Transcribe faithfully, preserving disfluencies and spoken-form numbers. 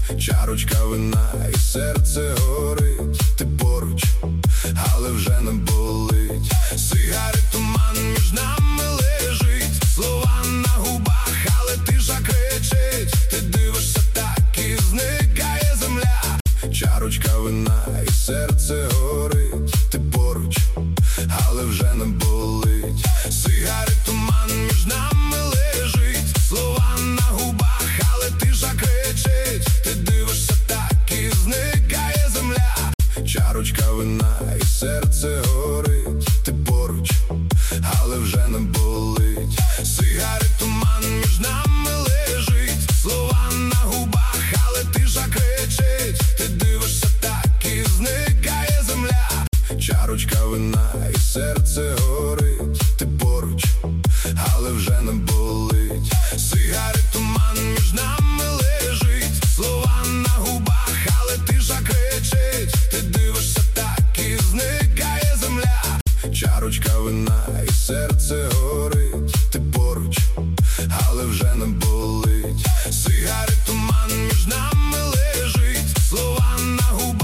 чарочка вина і серце горить. Ти поруч, але вже не болить. Сигарет туман між нами лежить, слова на губах, але тиша кричить. Ти дивишся так і зникає земля. Чарочка вина і серце горить. Ти поруч, але вже не болить. Сигарет туман між нами лежить, слова на губах, але тиша кричить. Ти дивишся так і зникає земля. Чарочка вина і серце горить. Ти поруч, але вже не болить. Сигарет туман між нами лежить, слова на губах, але тиша кричить. Ти дивишся так і зникає земля. Чарочка вина і серце горить. Ти поруч, але вже не болить. Сигарет туман між нами лежить, слова на губах, але тиша кричить. Ти дивишся так і зникає земля. Чарочка вина і серце горить. Ти поруч, але вже не болить. Сигарет туман між нами лежить, слова на губах,